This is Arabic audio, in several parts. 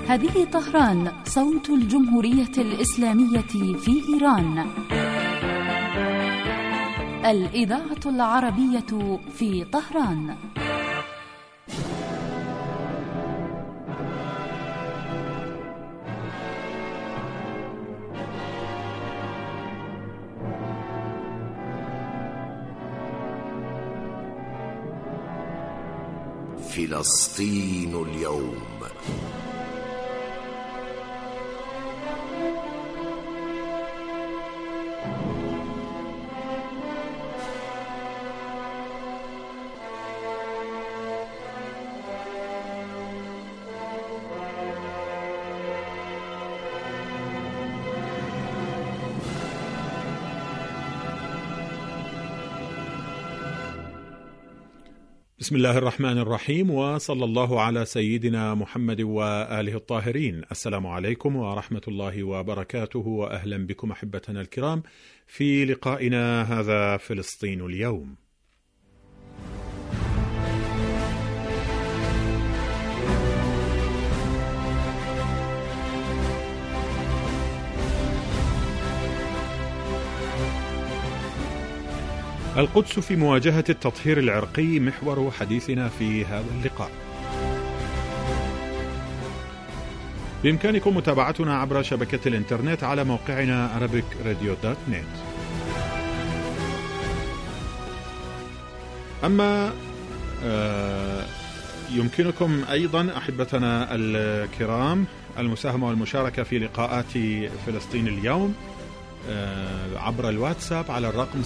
هذه طهران، صوت الجمهورية الإسلامية في إيران. الإذاعة العربية في طهران. فلسطين اليوم. بسم الله الرحمن الرحيم، وصلى الله على سيدنا محمد وآله الطاهرين. السلام عليكم ورحمة الله وبركاته، وأهلا بكم أحبتنا الكرام في لقائنا هذا فلسطين اليوم. القدس في مواجهة التطهير العرقي محور حديثنا في هذا اللقاء. بإمكانكم متابعتنا عبر شبكة الإنترنت على موقعنا arabicradio.net. أما يمكنكم أيضا أحبتنا الكرام المساهمة والمشاركة في لقاءات فلسطين اليوم عبر الواتساب على الرقم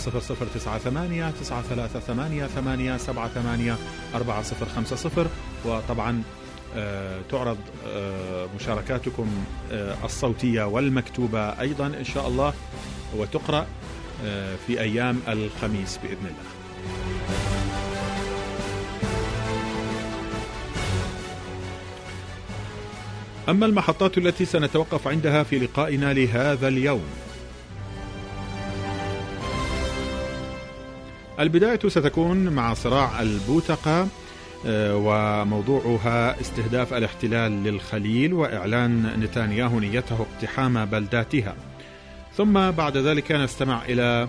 0098-938-878-450. وطبعا تعرض مشاركاتكم الصوتية والمكتوبة أيضا إن شاء الله، وتقرأ في أيام الخميس بإذن الله. أما المحطات التي سنتوقف عندها في لقائنا لهذا اليوم: البداية ستكون مع صراع البوتقة، وموضوعها استهداف الاحتلال للخليل وإعلان نتنياهو نيته اقتحام بلداتها. ثم بعد ذلك نستمع إلى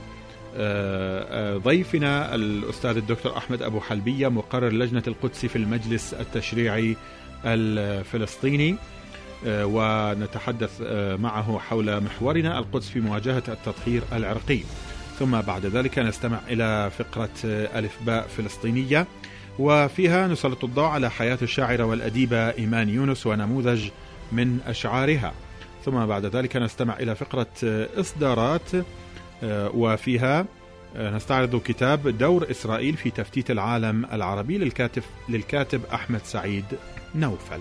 ضيفنا الأستاذ الدكتور أحمد أبو حلبية، مقرر لجنة القدس في المجلس التشريعي الفلسطيني، ونتحدث معه حول محورنا القدس في مواجهة التطهير العرقي. ثم بعد ذلك نستمع إلى فقرة ألف باء فلسطينية، وفيها نسلط الضوء على حياة الشاعرة والأديبة إيمان يونس ونموذج من أشعارها. ثم بعد ذلك نستمع إلى فقرة إصدارات، وفيها نستعرض كتاب دور إسرائيل في تفتيت العالم العربي للكاتب أحمد سعيد نوفل.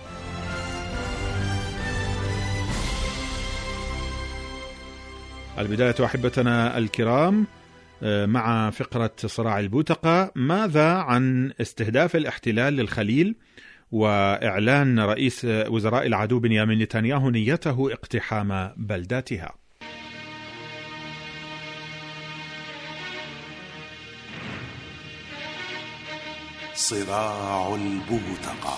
البداية أحبتنا الكرام مع فقرة صراع البوتقة. ماذا عن استهداف الاحتلال للخليل وإعلان رئيس وزراء العدو بنيامين نتنياهو نيته اقتحام بلداتها؟ صراع البوتقة.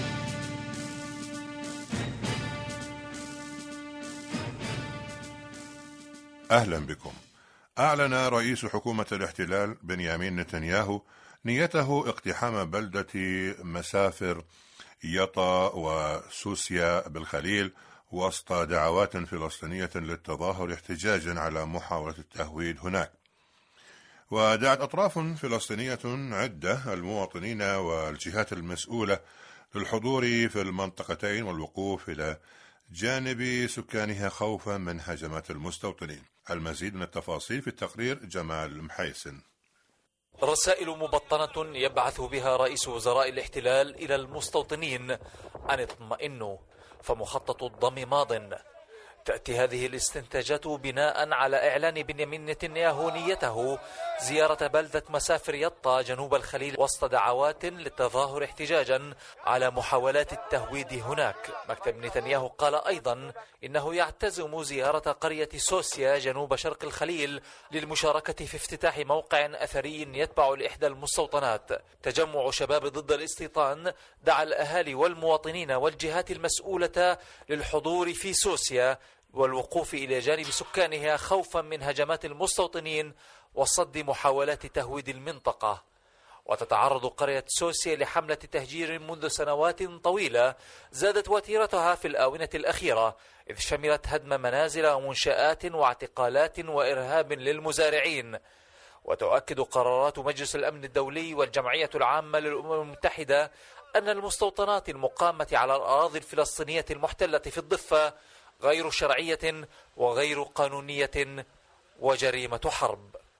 أهلا بكم. أعلن رئيس حكومة الاحتلال بنيامين نتنياهو نيته اقتحام بلدة مسافر يطا وسوسيا بالخليل وسط دعوات فلسطينية للتظاهر احتجاجا على محاولة التهويد هناك. ودعت أطراف فلسطينية عدة المواطنين والجهات المسؤولة للحضور في المنطقتين والوقوف إلى جانب سكانها خوفا من هجمات المستوطنين. المزيد من التفاصيل في التقرير جمال محيسن. رسائل مبطنة يبعث بها رئيس وزراء الاحتلال إلى المستوطنين أن اطمئنوا، فمخطط الضم ماض. تأتي هذه الاستنتاجات بناء على إعلان بنيامين نتنياهو نيته زيارة بلدة مسافر يطا جنوب الخليل وسط دعوات للتظاهر احتجاجا على محاولات التهويد هناك. مكتب نتنياهو قال أيضا إنه يعتزم زيارة قرية سوسيا جنوب شرق الخليل للمشاركة في افتتاح موقع أثري يتبع لإحدى المستوطنات. تجمع شباب ضد الاستيطان دعا الأهالي والمواطنين والجهات المسؤولة للحضور في سوسيا والوقوف إلى جانب سكانها خوفا من هجمات المستوطنين وصد محاولات تهويد المنطقة. وتتعرض قرية سوسيا لحملة تهجير منذ سنوات طويلة زادت وتيرتها في الآونة الأخيرة، إذ شملت هدم منازل ومنشآت واعتقالات وإرهاب للمزارعين. وتؤكد قرارات مجلس الأمن الدولي والجمعية العامة للأمم المتحدة أن المستوطنات المقامة على الأراضي الفلسطينية المحتلة في الضفة غير شرعية وغير قانونية وجريمة حرب.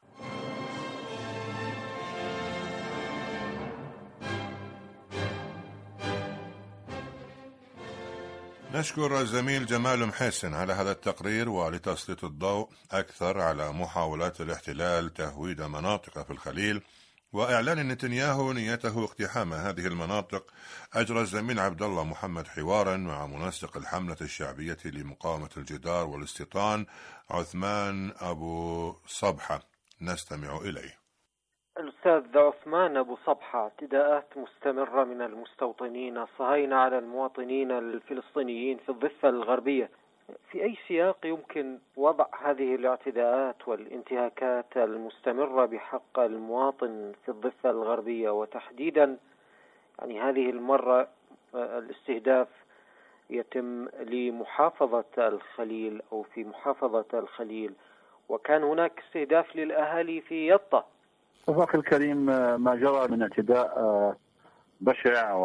نشكر الزميل جمال محسن على هذا التقرير ولتسليط الضوء أكثر على محاولات الاحتلال تهويد مناطق في الخليل وإعلان نتنياهو نيته اقتحام هذه المناطق. أجرى الزميل عبد الله محمد حوارا مع منسق الحملة الشعبية لمقاومة الجدار والاستيطان عثمان أبو صبحة، نستمع إليه. الأستاذ عثمان أبو صبحة، اعتداءات مستمرة من المستوطنين الصهاينة على المواطنين الفلسطينيين في الضفة الغربية، في أي سياق يمكن وضع هذه الاعتداءات والانتهاكات المستمرة بحق المواطن في الضفة الغربية، وتحديدا يعني هذه المرة الاستهداف يتم لمحافظة الخليل أو في محافظة الخليل، وكان هناك استهداف للأهالي في يطا. أخي الكريم، ما جرى من اعتداء بشع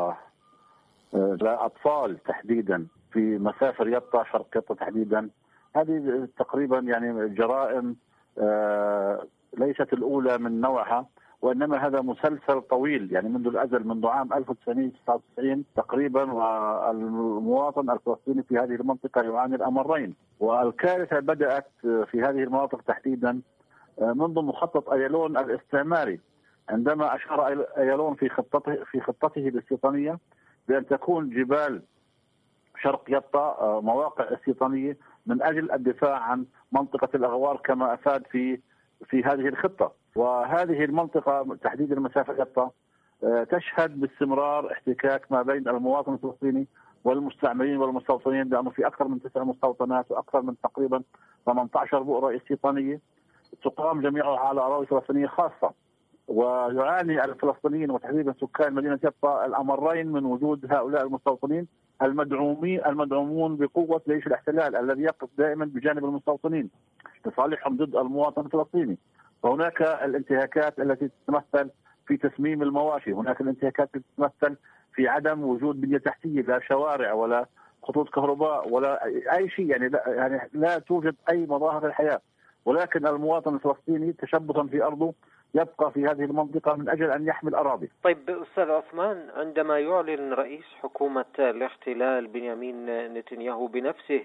لأطفال تحديدا في مسافر يطا شرق يطا تحديدا، هذه تقريبا يعني جرائم ليست الأولى من نوعها، وإنما هذا مسلسل طويل يعني منذ الأزل، منذ عام 1999 تقريبا، والمواطن الفلسطيني في هذه المنطقة يعاني الأمرين. والكارثة بدأت في هذه المناطق تحديدا منذ مخطط أيالون الاستعماري، عندما أشار أيالون في خطته الاستيطانية بأن تكون جبال شرق يطا مواقع استيطانية من أجل الدفاع عن منطقة الأغوار كما أفاد في هذه الخطة. وهذه المنطقة تحديدا مسافة يطا تشهد باستمرار احتكاك ما بين المواطن الفلسطيني والمستعمرين والمستوطنين، لأنه في أكثر من 9 مستوطنات وأكثر من تقريبا 18 بؤرة استيطانية تقام جميعها على أراضي فلسطينية خاصة. ويعاني الفلسطينيين وتحديدا سكان مدينة يطا الأمرين من وجود هؤلاء المستوطنين المدعومون بقوة جيش الاحتلال الذي يقف دائما بجانب المستوطنين لصالحهم ضد المواطن الفلسطيني. وهناك الانتهاكات التي تتمثل في تسميم المواشي، هناك الانتهاكات التي تتمثل في عدم وجود بنية تحتية، لا شوارع ولا خطوط كهرباء ولا أي شيء، يعني لا توجد أي مظاهر الحياة، ولكن المواطن الفلسطيني تشبثا في أرضه يبقى في هذه المنطقة من أجل أن يحمي الأراضي. طيب أستاذ عثمان، عندما يعلن رئيس حكومة الاحتلال بنيامين نتنياهو بنفسه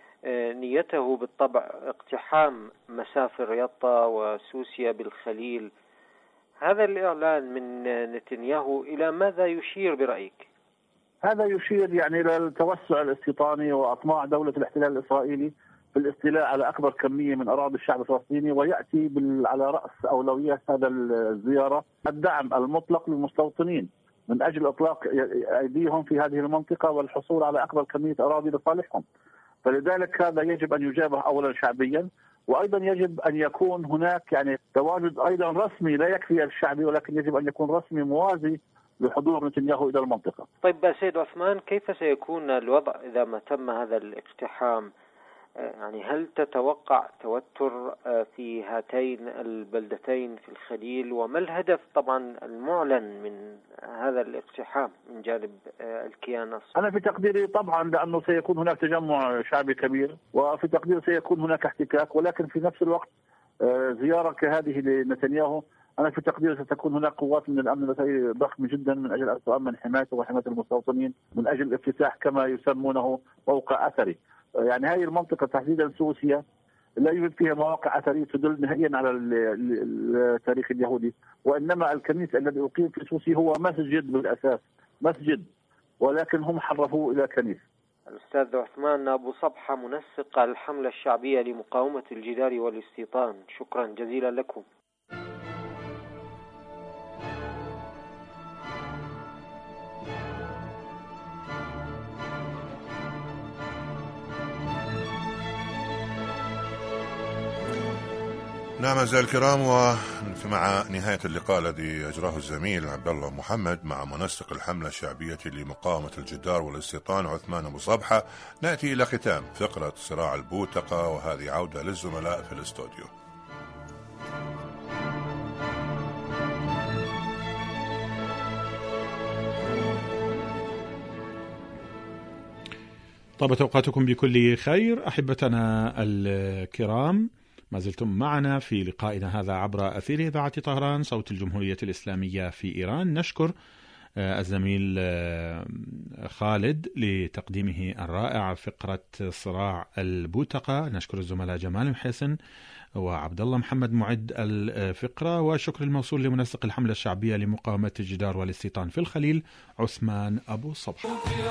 نيته بالطبع اقتحام مسافر يطا وسوسيا بالخليل، هذا الإعلان من نتنياهو إلى ماذا يشير برأيك؟ هذا يشير يعني إلى التوسع الاستيطاني وأطماع دولة الاحتلال الإسرائيلي في الاستيلاء على أكبر كمية من أراضي الشعب الفلسطيني، ويأتي على رأس أولويات هذا الزيارة الدعم المطلق للمستوطنين من أجل إطلاق أيديهم في هذه المنطقة والحصول على أكبر كمية أراضي لصالحهم. فلذلك هذا يجب أن يجابه أولا شعبيا، وأيضا يجب أن يكون هناك يعني تواجد أيضا رسمي، لا يكفي الشعبي ولكن يجب أن يكون رسمي موازي لحضور نتنياهو إلى المنطقة. طيب سيد عثمان، كيف سيكون الوضع إذا ما تم هذا الاقتحام؟ يعني هل تتوقع توتر في هاتين البلدتين في الخليل؟ وما الهدف طبعا المعلن من هذا الاقتحام من جانب الكيان الصهيوني؟ أنا في تقديري طبعا لأنه سيكون هناك تجمع شعبي كبير، وفي تقديري سيكون هناك احتكاك، ولكن في نفس الوقت زيارة كهذه لنتنياهو أنا في تقديري ستكون هناك قوات من الأمن ضخمة جدا من أجل تؤمن حمايته وحماية المستوطنين، من أجل الافتتاح كما يسمونه موقع أثري. يعني هذه المنطقة تحديدا سوسيا لا يوجد فيها مواقع أثرية تدل نهائيا على التاريخ اليهودي، وإنما الكنيسة الذي أقيم في سوسيا هو مسجد بالأساس، مسجد، ولكن هم حرفوه إلى كنيسة. الأستاذ عثمان أبو صبحة، منسق الحملة الشعبية لمقاومة الجدار والاستيطان، شكرا جزيلا لكم. نعم أعزائي الكرام، ومع نهاية اللقاء الذي أجراه الزميل عبد الله محمد مع منسق الحملة الشعبية لمقاومة الجدار والاستيطان عثمان أبو صبحة، نأتي إلى ختام فقرة صراع البوتقة، وهذه عودة للزملاء في الاستوديو. طابت أوقاتكم بكل خير أحبتنا الكرام، ما زلتم معنا في لقائنا هذا عبر أثير إذاعة طهران صوت الجمهورية الإسلامية في إيران. نشكر الزميل خالد لتقديمه الرائع فقرة صراع البوتقة، نشكر الزملاء جمال محسن وعبد الله محمد معد الفقرة، وشكر الموصول لمنسق الحملة الشعبية لمقاومة الجدار والاستيطان في الخليل عثمان أبو صبحة.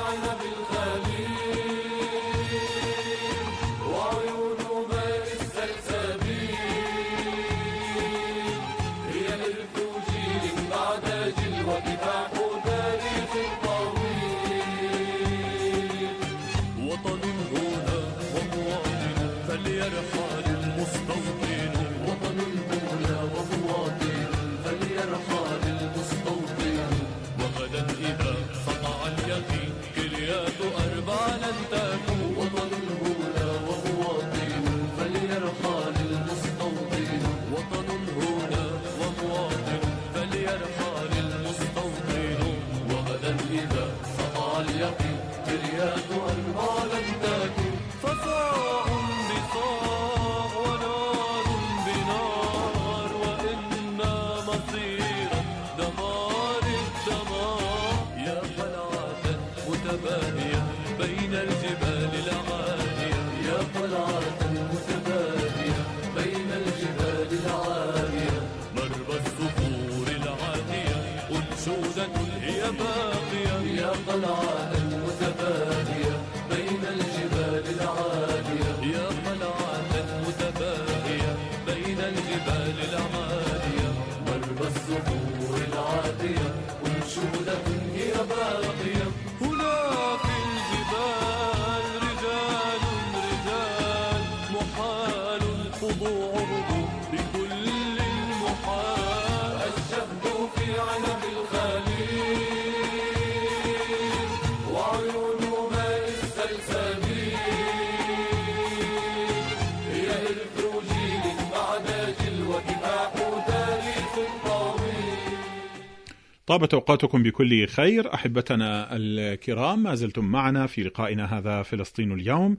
طابت أوقاتكم بكل خير أحبتنا الكرام، ما زلتم معنا في لقائنا هذا فلسطين اليوم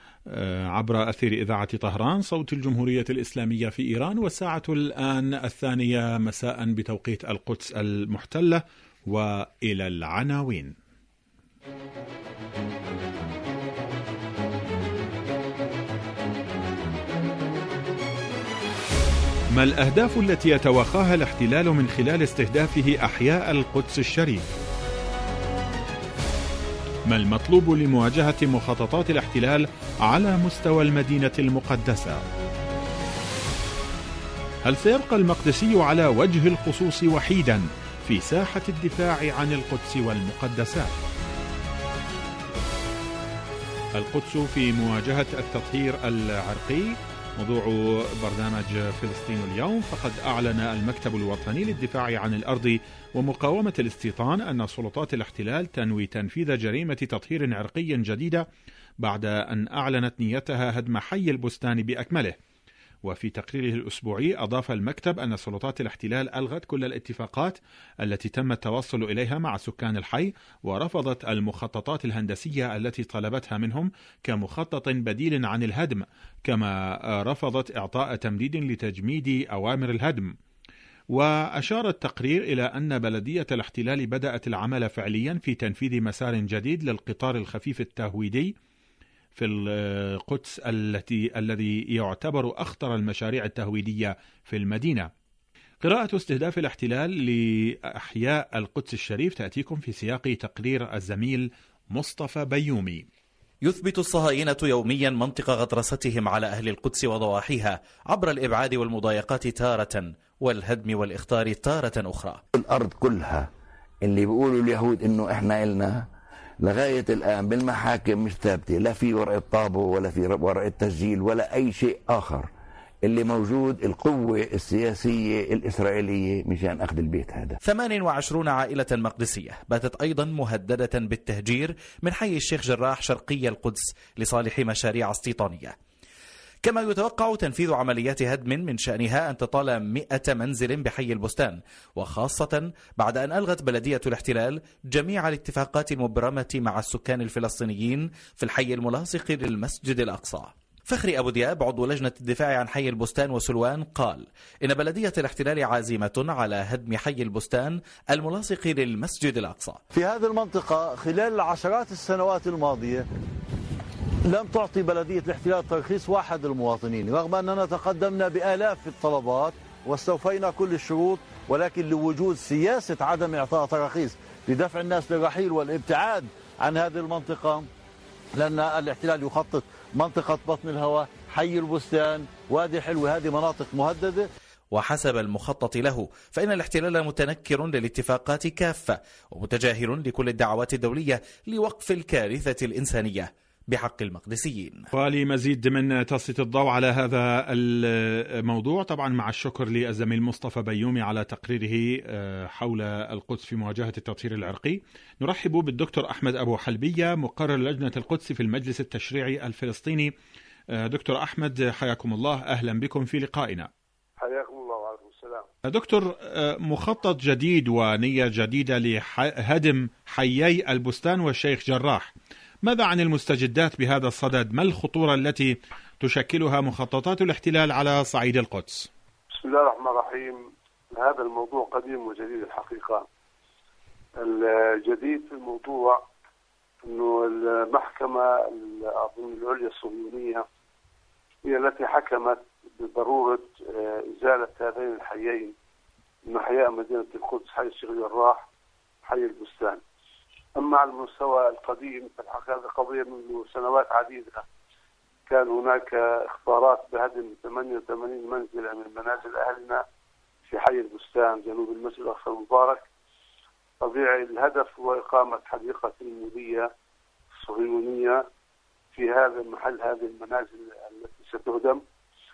عبر أثير إذاعة طهران صوت الجمهورية الإسلامية في إيران، والساعة الآن 2 مساء بتوقيت القدس المحتلة، وإلى العناوين. ما الأهداف التي يتوخاها الاحتلال من خلال استهدافه أحياء القدس الشريف؟ ما المطلوب لمواجهة مخططات الاحتلال على مستوى المدينة المقدسة؟ هل سيبقى المقدسي على وجه الخصوص وحيدا في ساحة الدفاع عن القدس والمقدسات؟ القدس في مواجهة التطهير العرقي موضوع برنامج فلسطين اليوم. فقد أعلن المكتب الوطني للدفاع عن الأرض ومقاومة الاستيطان أن سلطات الاحتلال تنوي تنفيذ جريمة تطهير عرقي جديدة بعد أن أعلنت نيتها هدم حي البستان بأكمله. وفي تقريره الأسبوعي أضاف المكتب أن سلطات الاحتلال ألغت كل الاتفاقات التي تم التوصل إليها مع سكان الحي، ورفضت المخططات الهندسية التي طلبتها منهم كمخطط بديل عن الهدم، كما رفضت إعطاء تمديد لتجميد أوامر الهدم. وأشار التقرير إلى أن بلدية الاحتلال بدأت العمل فعليا في تنفيذ مسار جديد للقطار الخفيف التهويدي في القدس الذي يعتبر أخطر المشاريع التهويدية في المدينة. قراءة استهداف الاحتلال لأحياء القدس الشريف تأتيكم في سياق تقرير الزميل مصطفى بيومي. يثبت الصهاينة يوميا منطق غطرستهم على أهل القدس وضواحيها عبر الإبعاد والمضايقات تارة والهدم والإخطار تارة أخرى. الأرض كلها اللي بيقولوا اليهود إنه إحنا إلنا لغاية الآن بالمحاكم مش ثابتة، لا في ورقة طابو ولا في ورقة تسجيل ولا أي شيء آخر. اللي موجود القوة السياسية الإسرائيلية مشان أخذ البيت هذا. 28 عائلة مقدسية باتت أيضا مهددة بالتهجير من حي الشيخ جراح شرقي القدس لصالح مشاريع استيطانية. كما يتوقع تنفيذ عمليات هدم من شأنها أن تطال 100 منزل بحي البستان، وخاصة بعد أن ألغت بلدية الاحتلال جميع الاتفاقات المبرمة مع السكان الفلسطينيين في الحي الملاصق للمسجد الأقصى. فخري أبو دياب عضو لجنة الدفاع عن حي البستان وسلوان قال إن بلدية الاحتلال عازمة على هدم حي البستان الملاصق للمسجد الأقصى. في هذه المنطقة خلال العشرات السنوات الماضية لم تعطي بلدية الاحتلال ترخيص واحد للمواطنين، رغم أننا تقدمنا بآلاف الطلبات واستوفينا كل الشروط، ولكن لوجود سياسة عدم إعطاء تراخيص لدفع الناس للرحيل والابتعاد عن هذه المنطقة، لأن الاحتلال يخطط منطقة بطن الهواء، حي البستان، وادي حلو، هذه مناطق مهددة. وحسب المخطط له فإن الاحتلال متنكر للاتفاقات كافة ومتجاهل لكل الدعوات الدولية لوقف الكارثة الإنسانية بحق المقدسيين. ولمزيد من تسليط الضوء على هذا الموضوع، طبعا مع الشكر للزميل مصطفى بيومي على تقريره حول القدس في مواجهة التطهير العرقي، نرحب بالدكتور أحمد أبو حلبية مقرر لجنة القدس في المجلس التشريعي الفلسطيني. دكتور أحمد حياكم الله، أهلا بكم في لقائنا. حياكم الله وعليكم السلام. دكتور، مخطط جديد ونية جديدة لهدم حيي البستان والشيخ جراح، ماذا عن المستجدات بهذا الصدد؟ ما الخطورة التي تشكلها مخططات الاحتلال على صعيد القدس؟ بسم الله الرحمن الرحيم. هذا الموضوع قديم وجديد الحقيقة. الجديد في الموضوع أنه المحكمة العليا الصهيونية هي التي حكمت بضرورة إزالة هذين الحيين من أحياء مدينة القدس، حي الشيخ جراح حي البستان. أما على المستوى القديم فالحقيقة هذه قضية منذ سنوات عديدة كان هناك اختارات بهدم 88 منزلا من منازل أهلنا في حي البستان جنوب المسجد الأقصى المبارك. طبيعي الهدف هو إقامة حديقة تلميذية صهيونية في هذا المحل، هذه المنازل التي ستهدم.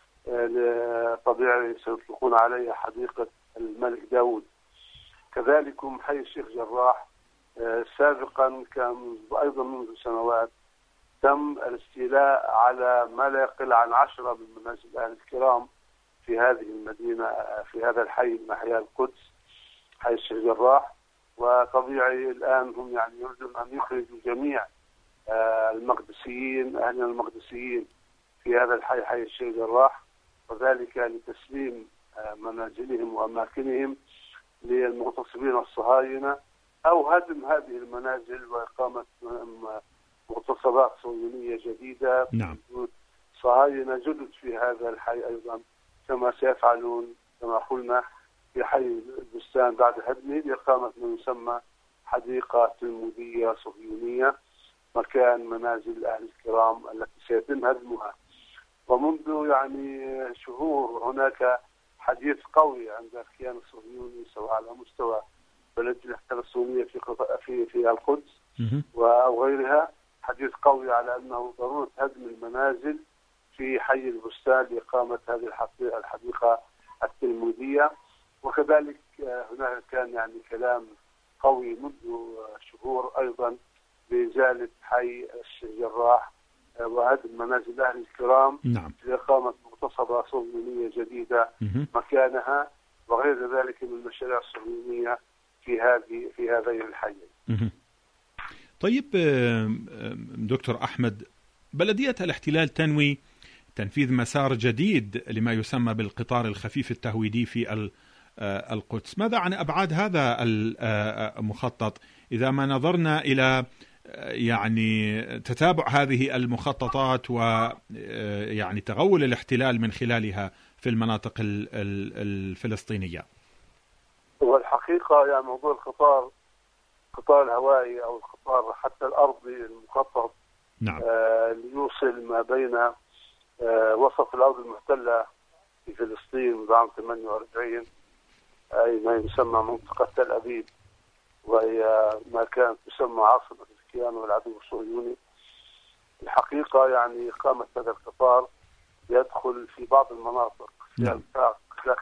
طبيعي سيطلقون عليها حديقة الملك داود. كذلك حي الشيخ جراح سابقا كان أيضا منذ سنوات تم الاستيلاء على ما لا يقل عن 10 من منازل أهل الكرام في هذه المدينة، في هذا الحي من أحياء القدس حي الشيخ جراح. وطبيعي الآن هم يعني يريدون أن يخرجوا جميع المقدسيين، أهلنا المقدسيين في هذا الحي حي الشيخ جراح، وذلك لتسليم منازلهم وأماكنهم للمغتصبين الصهاينة، أو هدم هذه المنازل وإقامة مغتصبات صهيونية جديدة. نعم. صهاينة جدد في هذا الحي أيضا كما سيفعلون كما قلنا في حي البستان بعد هدمه لإقامة ما يسمى حديقة تلميذية صهيونية مكان منازل أهل الكرام التي سيتم هدمها. ومنذ يعني شهور هناك حديث قوي عند الكيان الصهيوني سواء على مستوى بلدية الاحتلال الصهيونية في القدس أو غيرها، حديث قوي على أنه ضرورة هدم المنازل في حي البستان لإقامة هذه الحديقة التلميذية. وكذلك هناك كان يعني كلام قوي منذ شهور أيضا بإزالة حي الشيخ جراح وهدم منازل أهل الكرام. نعم. لإقامة مغتصبة صهيونية جديدة مكانها، وغير ذلك من المشاريع الصهيونية في هذين الحيين. طيب دكتور أحمد، بلدية الاحتلال تنوي تنفيذ مسار جديد لما يسمى بالقطار الخفيف التهويدي في القدس، ماذا عن أبعاد هذا المخطط إذا ما نظرنا إلى يعني تتابع هذه المخططات ويعني تغول الاحتلال من خلالها في المناطق الفلسطينية؟ والحقيقة يعني موضوع القطار الهوائي أو القطار حتى الأرضي المخطط، نعم، ليوصل ما بين وسط الأرض المحتلة في فلسطين منذ عام 48، أي ما يسمى منطقة تل أبيب، وهي ما كانت تسمى عاصمة الكيان والعدو الصهيوني. الحقيقة يعني إقامة هذا القطار يدخل في بعض المناطق في أنفاق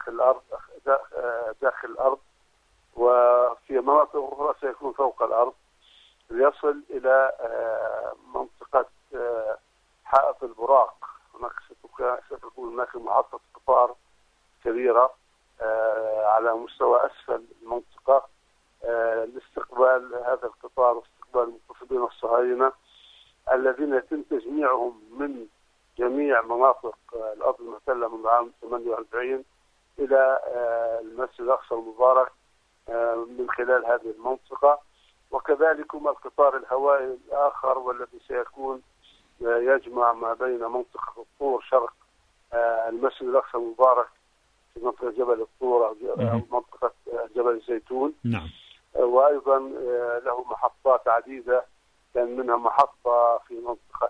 داخل الأرض، وفي مناطق أخرى سيكون فوق الأرض، ليصل إلى منطقة حائط البراق. هناك ستكون هناك محطة قطار كبيرة على مستوى أسفل المنطقة لاستقبال هذا القطار واستقبال المغتصبين الصهاينة الذين يتم تجميعهم من جميع مناطق الأرض المحتلة منذ عام 48 إلى المسجد الأقصى المبارك من خلال هذه المنطقة. وكذلك القطار الهوائي الآخر والذي سيكون يجمع ما بين منطقة الطور شرق المسجد الأقصى المبارك في منطقة جبل الطور أو منطقة جبل الزيتون. نعم. وأيضا له محطات عديدة، كان منها محطة في منطقة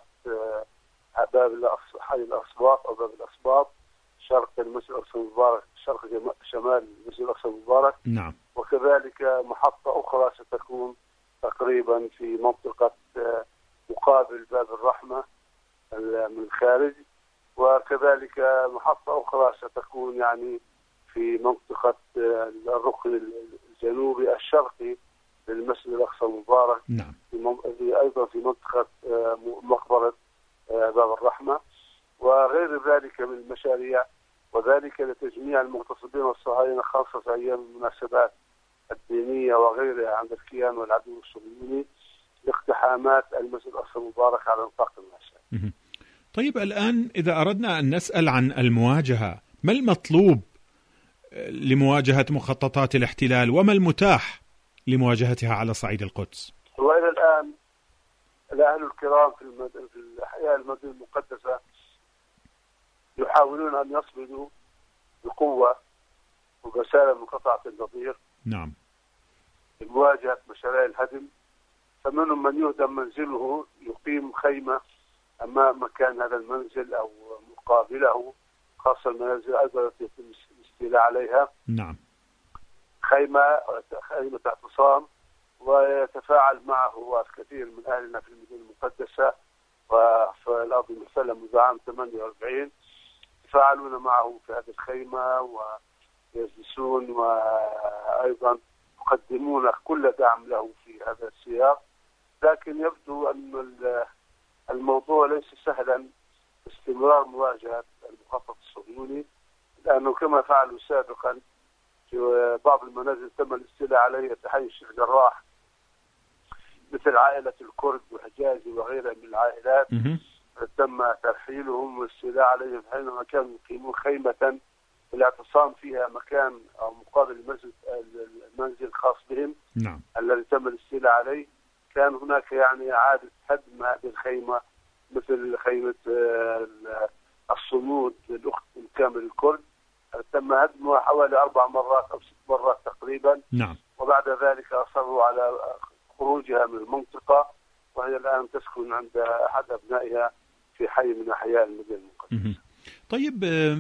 حي الأصباط أو باب الأصباط شرق المسجد الأقصى المبارك، شرق شمال المسجد الأقصى المبارك. نعم. وكذلك محطة أخرى ستكون تقريبا في منطقة مقابل باب الرحمة من الخارج، وكذلك محطة أخرى ستكون يعني في منطقة الركن الجنوبي الشرقي للمسجد الأقصى المبارك. نعم. أيضا في منطقة مقبرة باب الرحمة وغير ذلك من المشاريع، وذلك لتجميع المغتصبين الصهاينة خاصة في أيام المناسبات الدينية وغيرها عند الكيان والعدو الصهيوني لاقتحامات المسجد الأقصى المبارك على نطاق الواسع. طيب الآن إذا أردنا أن نسأل عن المواجهة، ما المطلوب لمواجهة مخططات الاحتلال وما المتاح لمواجهتها على صعيد القدس؟ وإلى الآن الأهل الكرام في الأحياء المدينة المقدسة يحاولون أن يصمدوا بقوة وبسالة من قطعة النظير. نعم. لمواجهة مشاريع الهدم، فمنهم من يهدم منزله يقيم خيمة أمام مكان هذا المنزل أو مقابله، خاصة المنازل أيضا يتم الاستيلاء عليها. نعم. خيمة اعتصام، ويتفاعل معه الكثير من أهلنا في المدينة المقدسة وفي الأرض المحتلة منذ عام 48 يتفاعلون معه في هذه الخيمة ويجلسون وأيضا يقدمون كل دعم له في هذا السياق. لكن يبدو أن الموضوع ليس سهلا استمرار مواجهة المخطط الصهيوني، لأنه كما فعلوا سابقا في بعض المنازل تم الاستيلاء عليها في حي الشيخ جراح مثل عائلة الكرد وحجازي وغيرها من العائلات، تم ترحيلهم والاستيلاء عليهم حينما كانوا يقيمون خيمة الاعتصام فيها مكان أو مقابل المنزل الخاص بهم. نعم. الذي تم الاستيلاء عليه كان هناك يعني إعادة هدم هذه الخيمة مثل خيمة الصمود للأخت كامل الكرد، تم هدمها حوالي 4 مرات أو 6 مرات تقريبا. نعم. وبعد ذلك أصروا على خروجها من المنطقة، وهي الآن تسكن عند أحد أبنائها في حي من أحياء المدينة المقدسة. طيب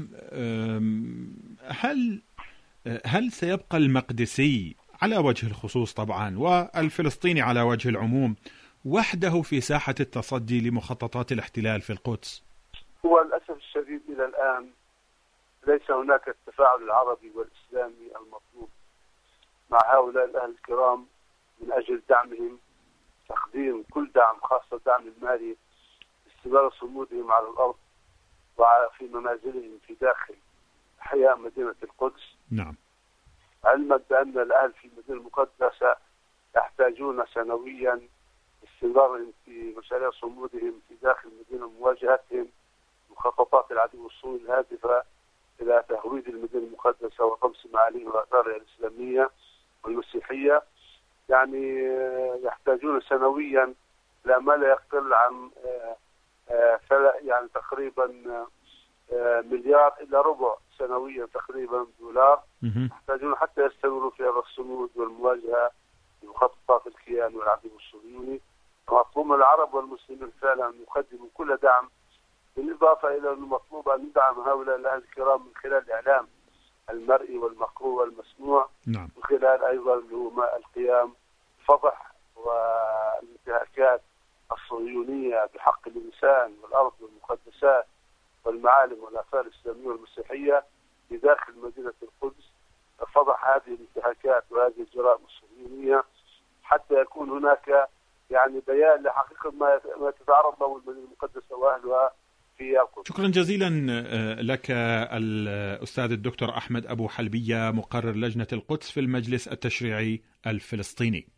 هل سيبقى المقدسي على وجه الخصوص طبعا والفلسطيني على وجه العموم وحده في ساحة التصدي لمخططات الاحتلال في القدس؟ هو للأسف الشديد إلى الآن ليس هناك التفاعل العربي والإسلامي المطلوب مع هؤلاء الأهل الكرام من أجل دعمهم، تقديم كل دعم خاصة الدعم المالي استمرار صمودهم على الأرض وفي منازلهم في داخل أحياء مدينة القدس. نعم. علما بأن الأهل في المدينة المقدسة يحتاجون سنويا استمرارهم في مشاريع صمودهم في داخل المدينة ومواجهتهم مخططات العدو الصهيوني الهادفة إلى تهويد المدينة المقدسة وطمس معالمها وآثارها الإسلامية والمسيحية. يعني يحتاجون سنويا لا ما لا يقل عن يعني تقريبا مليار إلى ربع سنويا تقريبا دولار يحتاجون حتى يستمروا في هذا الصمود والمواجهة بمخططات الكيان والعدو الصهيوني. مطلوب من العرب والمسلمين فعلا أن يقدموا كل دعم، بالإضافة إلى أنه مطلوب أن ندعم هؤلاء الأهل الكرام من خلال الإعلام المرئي والمقروء والمسموع، نعم. من خلال أيضا القيام فضح والانتهاكات الصهيونية بحق الإنسان والأرض والمقدسات والمعالم والآثار الإسلامية والمسيحية في داخل مدينة القدس، فضح هذه الانتهاكات وهذه الجرائم الصهيونية حتى يكون هناك يعني بيان لحقيقة ما تتعرض له المدينة المقدسة وأهلها في القدس. شكرا جزيلا لك الأستاذ الدكتور أحمد أبو حلبية، مقرر لجنة القدس في المجلس التشريعي الفلسطيني.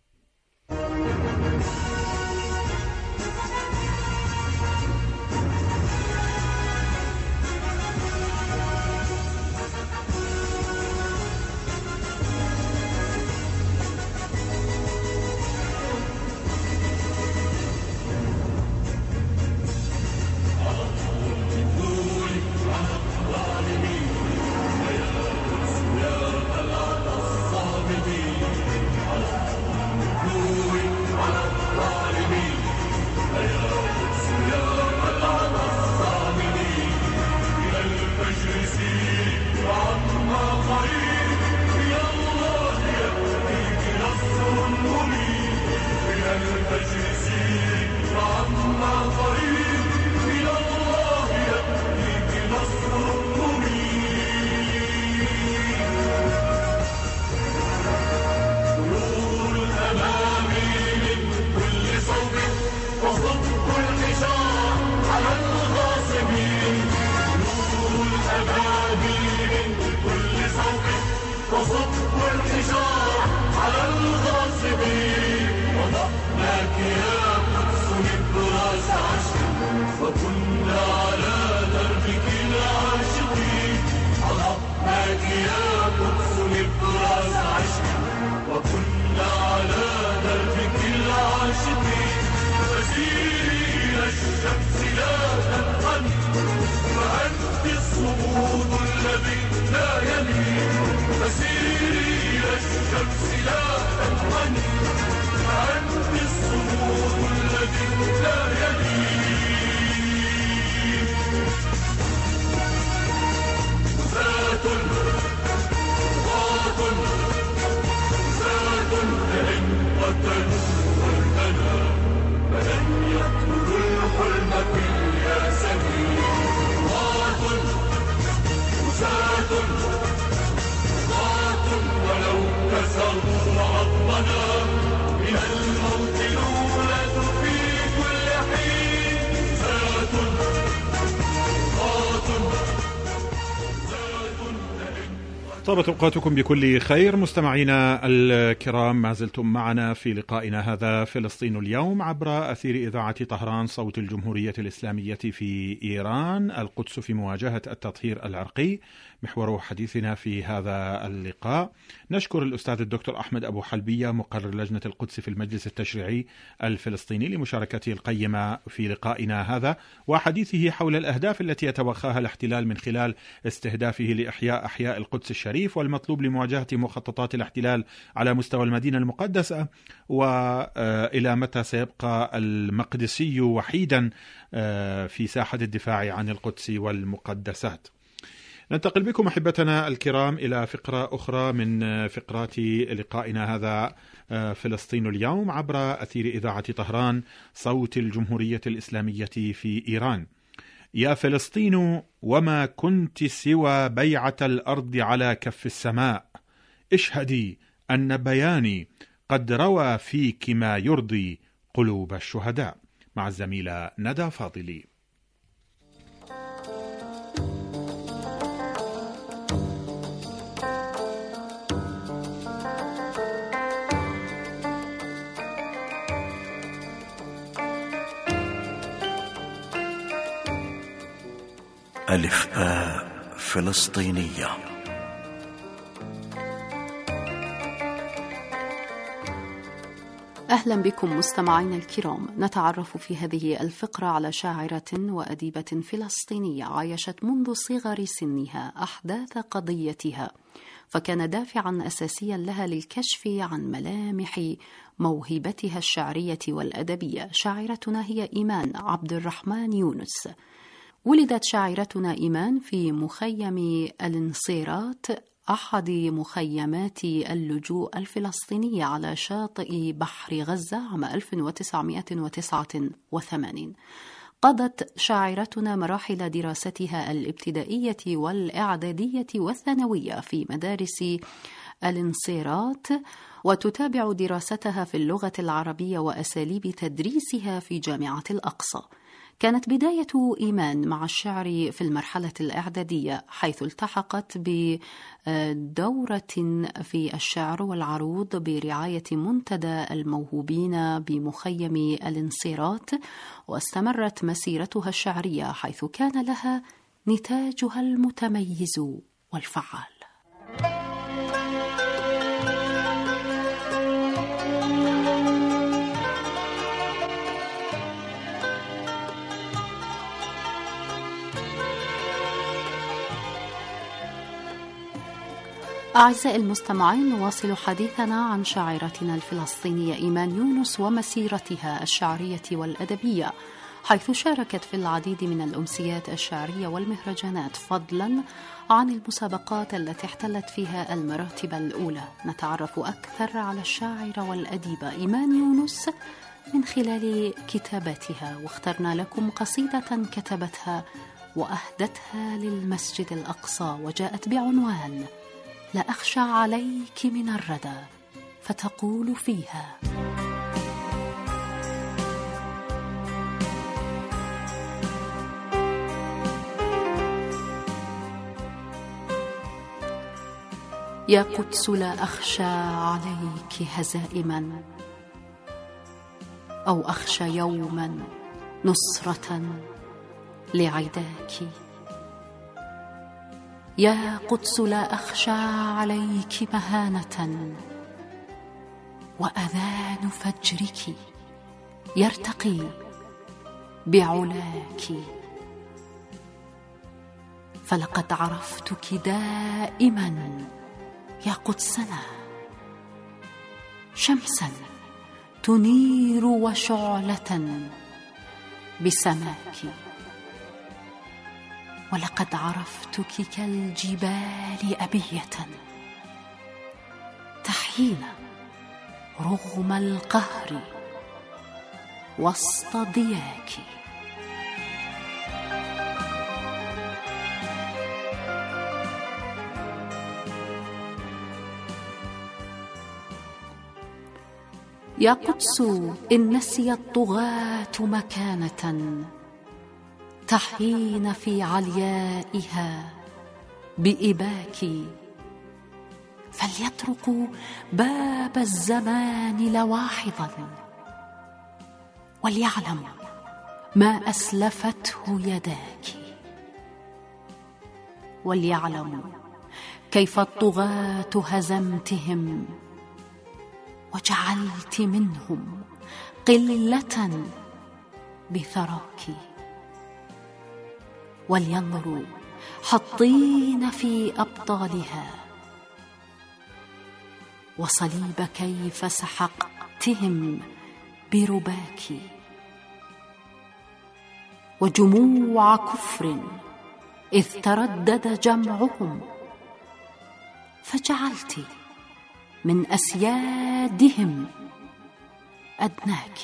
طابت أوقاتكم بكل خير مستمعينا الكرام، ما زلتم معنا في لقائنا هذا فلسطين اليوم عبر أثير إذاعة طهران صوت الجمهورية الإسلامية في إيران، القدس في مواجهة التطهير العرقي، محور حديثنا في هذا اللقاء. نشكر الأستاذ الدكتور أحمد أبو حلبية، مقرر لجنة القدس في المجلس التشريعي الفلسطيني، لمشاركته القيمة في لقائنا هذا وحديثه حول الأهداف التي يتوخاها الاحتلال من خلال استهدافه لإحياء أحياء القدس الشريف، والمطلوب لمواجهة مخططات الاحتلال على مستوى المدينة المقدسة، وإلى متى سيبقى المقدسي وحيدا في ساحة الدفاع عن القدس والمقدسات. ننتقل بكم أحبتنا الكرام إلى فقرة أخرى من فقرات لقائنا هذا فلسطين اليوم عبر أثير إذاعة طهران صوت الجمهورية الإسلامية في إيران. يا فلسطين وما كنت سوى بيعة الأرض على كف السماء، اشهدي أن بياني قد روى فيك ما يرضي قلوب الشهداء. مع الزميلة ندى فاضلي. ألف باء فلسطينية. أهلا بكم مستمعينا الكرام. نتعرف في هذه الفقرة على شاعرة وأديبة فلسطينية عايشت منذ صغر سنها أحداث قضيتها، فكان دافعا أساسيا لها للكشف عن ملامح موهبتها الشعرية والأدبية. شاعرتنا هي إيمان عبد الرحمن يونس. ولدت شاعرتنا إيمان في مخيم الانصيرات، أحد مخيمات اللجوء الفلسطينية على شاطئ بحر غزة عام 1989. قضت شاعرتنا مراحل دراستها الابتدائية والإعدادية والثانوية في مدارس الانصيرات، وتتابع دراستها في اللغة العربية وأساليب تدريسها في جامعة الأقصى. كانت بداية إيمان مع الشعر في المرحلة الإعدادية، حيث التحقت بدورة في الشعر والعروض برعاية منتدى الموهوبين بمخيم الانصيرات، واستمرت مسيرتها الشعرية حيث كان لها نتاجها المتميز والفعال. أعزائي المستمعين، نواصل حديثنا عن شاعرتنا الفلسطينية إيمان يونس ومسيرتها الشعرية والأدبية، حيث شاركت في العديد من الأمسيات الشعرية والمهرجانات، فضلا عن المسابقات التي احتلت فيها المراتب الأولى. نتعرف أكثر على الشاعرة والأديبة إيمان يونس من خلال كتاباتها، واخترنا لكم قصيدة كتبتها وأهدتها للمسجد الأقصى، وجاءت بعنوان لا أخشى عليك من الردى، فتقول فيها: يا قدس لا أخشى عليك هزائما، أو أخشى يوما نصرة لعداك. يا قدس لا أخشى عليك مهانة، وأذان فجرك يرتقي بعلاك. فلقد عرفتك دائما يا قدسنا، شمسا تنير وشعلة بسماك. ولقد عرفتك كالجبال أبية تحيينا رغم القهر وسط ضياك. يا قدس إن نسي الطغاة مكانة، تحين في عليائها بإباك. فليطرقوا باب الزمان لواحظا، وليعلم ما أسلفته يداك. وليعلموا كيف الطغاة هزمتهم، وجعلت منهم قلة بثراك. ولينظروا حطين في أبطالها، وصليب كيف سحقتهم برباك. وجموع كفر إذ تردد جمعهم، فجعلت من أسيادهم أدناك.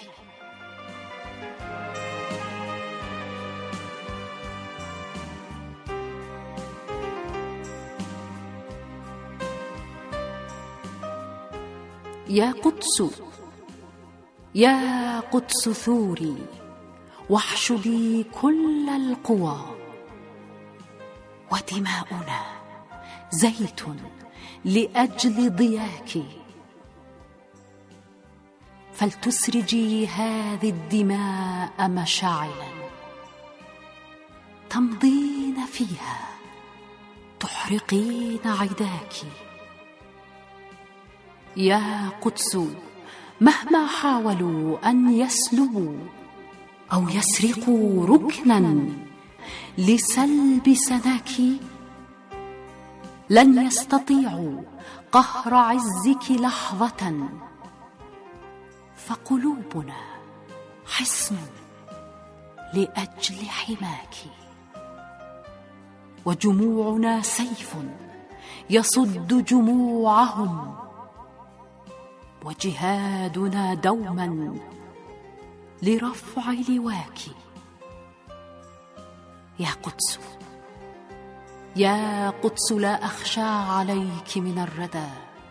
يا قدس يا قدس ثوري، واحشدي كل القوى. ودماؤنا زيت لأجل ضياك، فلتسرجي هذه الدماء مشاعلا تمضين فيها، تحرقين عداك. يا قدس مهما حاولوا أن يسلبوا أو يسرقوا ركنا لسلب سناك، لن يستطيعوا قهر عزك لحظة، فقلوبنا حصن لأجل حماك، وجموعنا سيف يصد جموعهم، وجهادنا دوما لرفع لواك. يا قدس يا قدس، لا أخشى عليك من الردى،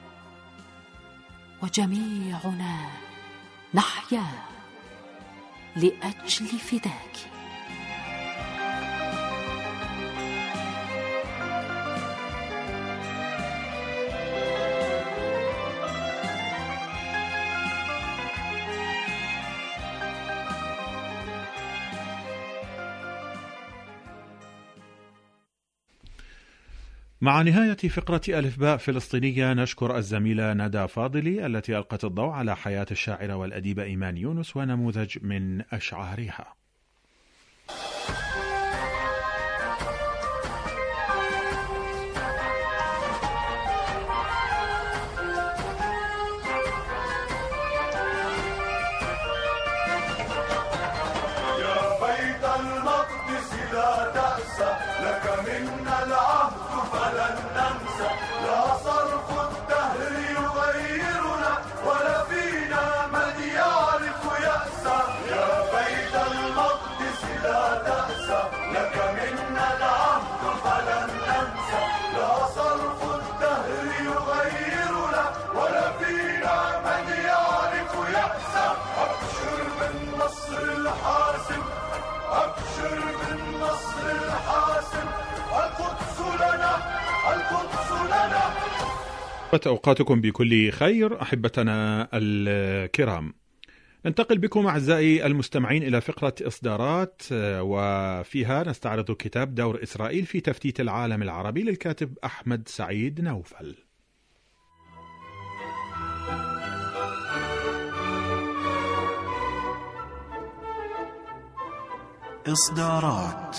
وجميعنا نحيا لأجل فداك. مع نهاية فقرة ألف باء فلسطينية نشكر الزميلة ندى فاضلي التي ألقت الضوء على حياة الشاعرة والأديبة إيمان يونس ونموذج من أشعارها. أوقاتكم بكل خير أحبتنا الكرام. ننتقل بكم أعزائي المستمعين إلى فقرة إصدارات، وفيها نستعرض كتاب دور إسرائيل في تفتيت العالم العربي للكاتب أحمد سعيد نوفل. إصدارات.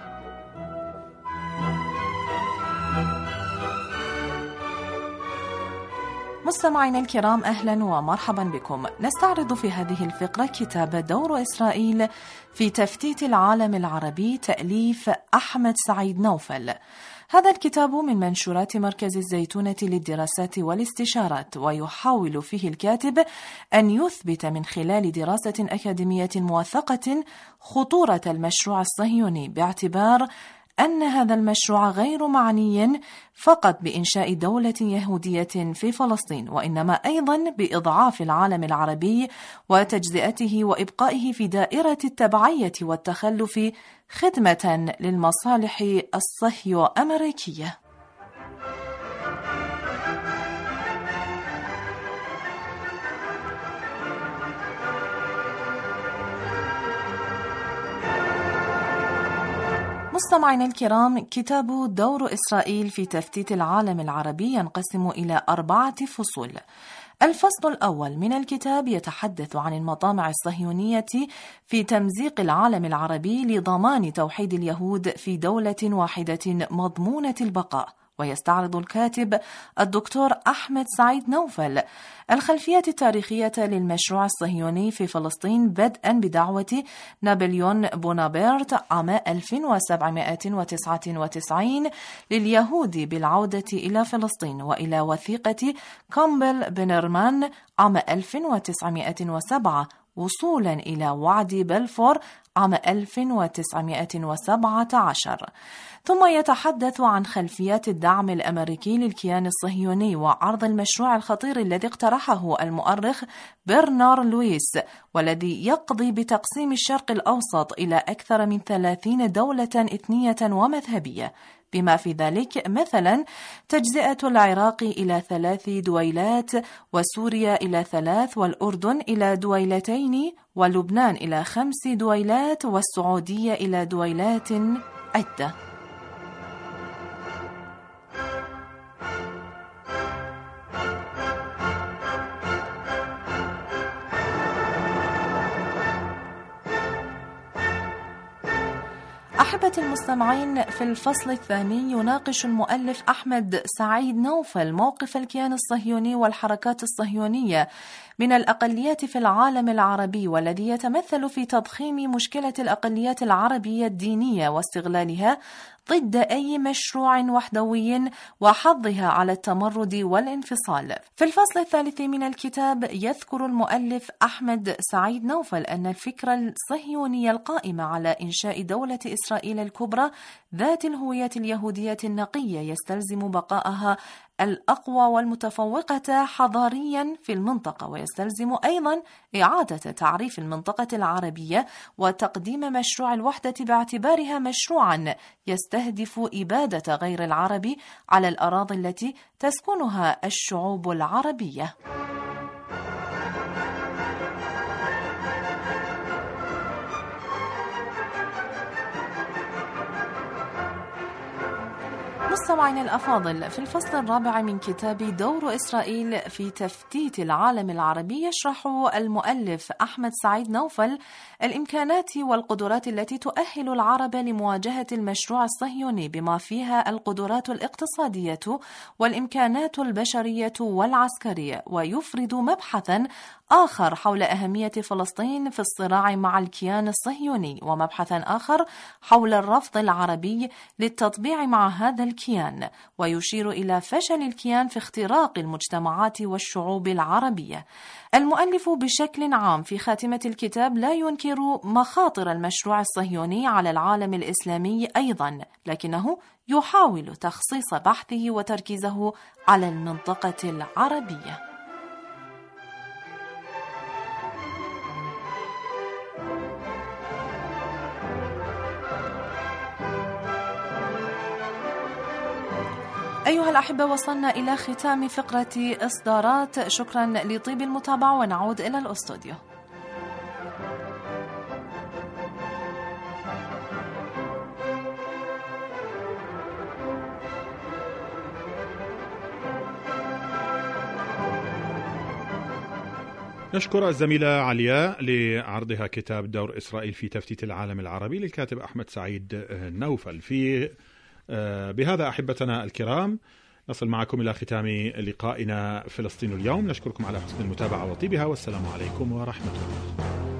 مستمعينا الكرام، أهلا ومرحبا بكم. نستعرض في هذه الفقرة كتاب دور إسرائيل في تفتيت العالم العربي تأليف أحمد سعيد نوفل. هذا الكتاب من منشورات مركز الزيتونة للدراسات والاستشارات، ويحاول فيه الكاتب أن يثبت من خلال دراسة أكاديمية موثقة خطورة المشروع الصهيوني، باعتبار أن هذا المشروع غير معني فقط بإنشاء دولة يهودية في فلسطين، وإنما أيضا بإضعاف العالم العربي وتجزئته وإبقائه في دائرة التبعية والتخلف خدمة للمصالح الصهيو-أمريكية. مستمعينا الكرام، كتاب دور إسرائيل في تفتيت العالم العربي ينقسم إلى 4 فصول. الفصل الأول من الكتاب يتحدث عن المطامع الصهيونية في تمزيق العالم العربي لضمان توحيد اليهود في دولة واحدة مضمونة البقاء، ويستعرض الكاتب الدكتور أحمد سعيد نوفل الخلفيات التاريخية للمشروع الصهيوني في فلسطين، بدءا بدعوة نابليون بونابرت عام 1799 لليهود بالعودة إلى فلسطين، وإلى وثيقة كامبل بنرمان عام 1907 وصولا إلى وعد بلفور عام 1917. ثم يتحدث عن خلفيات الدعم الأمريكي للكيان الصهيوني وعرض المشروع الخطير الذي اقترحه المؤرخ برنار لويس، والذي يقضي بتقسيم الشرق الأوسط إلى أكثر من 30 دولة إثنية ومذهبية، بما في ذلك مثلا تجزئة العراق إلى 3 دويلات، وسوريا إلى 3، والأردن إلى 2، ولبنان إلى 5 دويلات، والسعودية إلى دويلات عدة. أحبة المستمعين، في الفصل الثاني يناقش المؤلف أحمد سعيد نوفل موقف الكيان الصهيوني والحركات الصهيونية من الأقليات في العالم العربي، والذي يتمثل في تضخيم مشكلة الأقليات العربية الدينية واستغلالها ضد أي مشروع وحدوي وحظها على التمرد والانفصال. في الفصل الثالث من الكتاب يذكر المؤلف أحمد سعيد نوفل أن الفكرة الصهيونية القائمة على إنشاء دولة إسرائيل الكبرى ذات الهوية اليهودية النقية يستلزم بقائها الأقوى والمتفوقة حضاريا في المنطقة، ويستلزم أيضا إعادة تعريف المنطقة العربية وتقديم مشروع الوحدة باعتبارها مشروعا يستهدف إبادة غير العرب على الأراضي التي تسكنها الشعوب العربية. مستمعينا الأفاضل، في الفصل الرابع من كتاب دور إسرائيل في تفتيت العالم العربي يشرح المؤلف أحمد سعيد نوفل الإمكانات والقدرات التي تؤهل العرب لمواجهة المشروع الصهيوني، بما فيها القدرات الاقتصادية والإمكانات البشرية والعسكرية، ويفرد مبحثا آخر حول أهمية فلسطين في الصراع مع الكيان الصهيوني، ومبحثا آخر حول الرفض العربي للتطبيع مع هذا الكيان، ويشير إلى فشل الكيان في اختراق المجتمعات والشعوب العربية. المؤلف بشكل عام في خاتمة الكتاب لا ينكر مخاطر المشروع الصهيوني على العالم الإسلامي أيضا، لكنه يحاول تخصيص بحثه وتركيزه على المنطقة العربية. أيها الأحبة، وصلنا إلى ختام فقرة إصدارات. شكرا لطيب المتابعة، ونعود إلى الأستوديو. نشكر الزميلة علياء لعرضها كتاب دور إسرائيل في تفتيت العالم العربي للكاتب أحمد سعيد نوفل. بهذا أحبتنا الكرام نصل معكم إلى ختام لقائنا فلسطين اليوم. نشكركم على حسن المتابعة وطيبها، والسلام عليكم ورحمة الله.